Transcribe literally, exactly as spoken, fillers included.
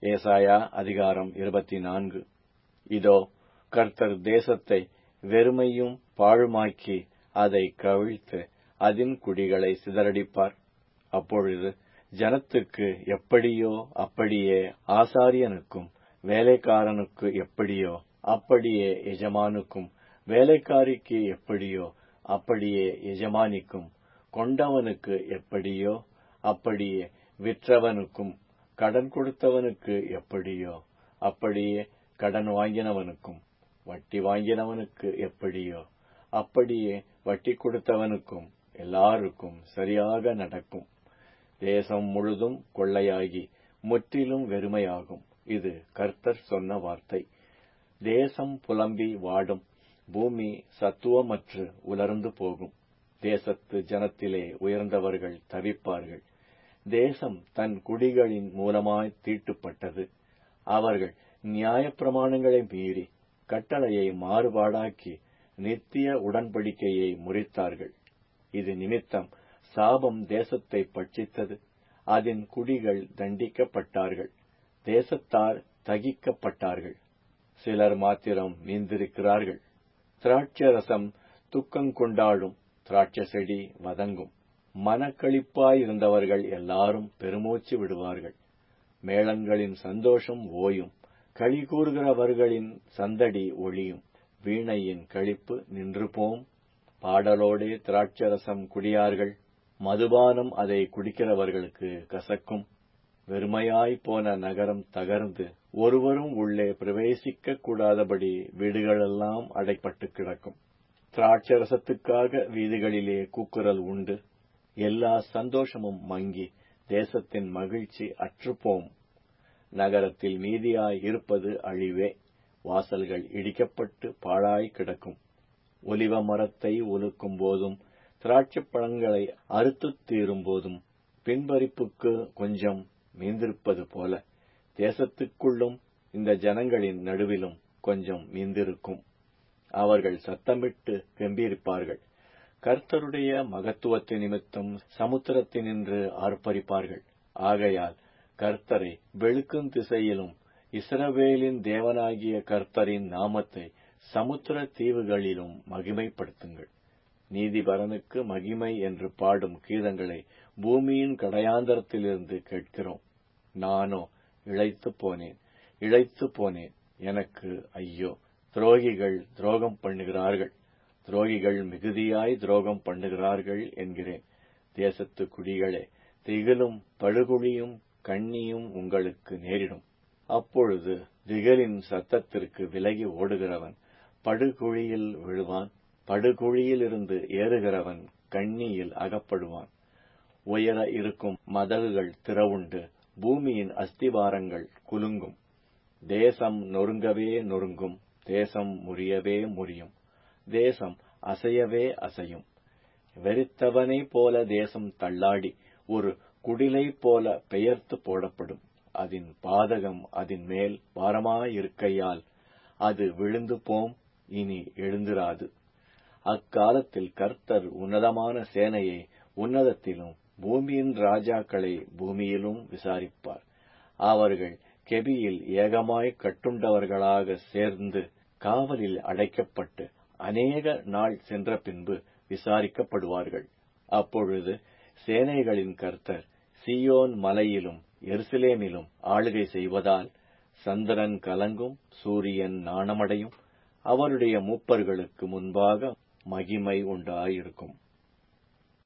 ஏசாயா அதிகாரம் இருபத்தி நான்கு. இதோ, கர்த்தர் தேசத்தை வெறுமையும் பாழுமாக்கி அதை கவிழ்த்து அதன் குடிகளை சிதறடிப்பார். அப்பொழுது ஜனத்துக்கு எப்படியோ அப்படியே, ஆசாரியனுக்கும் வேலைக்காரனுக்கு எப்படியோ அப்படியே எஜமானுக்கும், வேலைக்காரிக்கு எப்படியோ அப்படியே எஜமானிக்கும், கொண்டவனுக்கு எப்படியோ அப்படியே விற்றவனுக்கும், கடன் கொடுத்தவனுக்கு எப்படியோ அப்படியே கடன் வாங்கினவனுக்கும், வட்டி வாங்கினவனுக்கு எப்படியோ அப்படியே வட்டி கொடுத்தவனுக்கும் எல்லாருக்கும் சரியாக நடக்கும். தேசம் முழுதும் கொள்ளையாகி முற்றிலும் வெறுமையாகும். இது கர்த்தர் சொன்ன வார்த்தை. தேசம் புலம்பி வாடும், பூமி சத்துவமற்று உலர்ந்து போகும். தேசத்து ஜனத்திலே உயர்ந்தவர்கள் தவிப்பார்கள். தேசம் தன் குடிகளின் மூலமாய் தீட்டுப்பட்டது. அவர்கள் நியாயப்பிரமாணங்களை மீறி கட்டளையை மாறுபாடாக்கி நித்திய உடன்படிக்கையை முறித்தார்கள். இது நிமித்தம் சாபம் தேசத்தை பட்சித்தது. அதன் குடிகள் தண்டிக்கப்பட்டார்கள். தேசத்தார் தகிக்கப்பட்டார்கள். சிலர் மாத்திரம் மீந்திருக்கிறார்கள். திராட்சரசம் துக்கங்கொண்டாடும், திராட்சை செடி வதங்கும். மனக்களிப்பாயிருந்தவர்கள் எல்லாரும் பெருமூச்சு விடுவார்கள். மேளங்களின் சந்தோஷம் ஓயும், களி கூறுகிறவர்களின் சந்தடி ஒழியும். வீணையின் களிப்பு நின்று போம். பாடலோடே திராட்சரசம் குடியார்கள். மதுபானம் அதை குடிக்கிறவர்களுக்கு கசக்கும். வெறுமையாய் போன நகரம் தகர்ந்து ஒருவரும் உள்ளே பிரவேசிக்க கூடாதபடி வீடுகளெல்லாம் அடைப்பட்டு கிடக்கும். திராட்சரசத்துக்காக வீதிகளிலே கூக்குரல் உண்டு. எல்லா சந்தோஷமும் மங்கி தேசத்தின் மகிழ்ச்சி அற்றுப்போம். நகரத்தில் மீதியாய் இருப்பது அழிவே. வாசல்கள் இடிக்கப்பட்டு பாழாய் கிடக்கும். ஒலிவ மரத்தை உலுக்கும் போதும், திராட்சைப் பழங்களை அறுத்து தீரும் போதும், பின்பறிப்புக்கு கொஞ்சம் மீந்திருப்பது போல தேசத்துக்குள்ளும் இந்த ஜனங்களின் நடுவிலும் கொஞ்சம் மீந்திருக்கும். அவர்கள் சத்தமிட்டு கெம்பீரிப்பார்கள். கர்த்தருடைய மகத்துவத்தின் நிமித்தம் சமுத்திரத்தினின்று ஆர்ப்பரிப்பார்கள். ஆகையால் கர்த்தரை வெளுக்கும் திசையிலும், இஸ்ரவேலின் தேவனாகிய கர்த்தரின் நாமத்தை சமுத்திர தீவுகளிலும் மகிமைப்படுத்துங்கள். நீதிபரனுக்கு மகிமை என்று பாடும் கீதங்களை பூமியின் கடையாந்தரத்திலிருந்து கேட்கிறோம். நானோ இளைத்து போனேன், இளைத்து போனேன், எனக்கு ஐயோ! துரோகிகள் துரோகம் பண்ணுகிறார்கள், துரோகிகள் மிகுதியாய் துரோகம் பண்ணுகிறார்கள் என்கிறேன். தேசத்து குடிகளே, திகிலும் படுகுழியும் கண்ணியும் உங்களுக்கு நேரிடும். அப்பொழுது திகிலின் சத்தத்திற்கு விலகி ஓடுகிறவன் படுகுழியில் விழுவான். படுகுழியிலிருந்து ஏறுகிறவன் கண்ணியில் அகப்படுவான். உயர இருக்கும் மதகுகள் திறவுண்டு பூமியின் அஸ்திவாரங்கள் குலுங்கும். தேசம் நொறுங்கவே நொறுங்கும், தேசம் முறியவே முறியும், தேசம் அசையவே அசையும். வெறித்தவனை போல தேசம் தள்ளாடி ஒரு குடிலை போல பெயர்த்து போடப்படும். அதன் பாதகம் அதன் மேல் பாரமாயிருக்கையால் அது விழுந்து போம், இனி எழுந்திராது. அக்காலத்தில் கர்த்தர் உன்னதமான சேனையை உன்னதத்திலும், பூமியின் ராஜாக்களை பூமியிலும் விசாரிப்பார். அவர்கள் கெபியில் ஏகமாய் கட்டுண்டவர்களாக சேர்ந்து காவலில் அடைக்கப்பட்டு அநேக நாள் சென்ற பின்பு விசாரிக்கப்படுவார்கள். அப்பொழுது சேனைகளின் கர்த்தர் சீயோன் மலையிலும் எருசலேமிலும் ஆளுகை செய்வதால் சந்திரன் கலங்கும், சூரியன் நாணமடையும். அவருடைய மூப்பர்களுக்கு முன்பாக மகிமை உண்டாயிருக்கும்.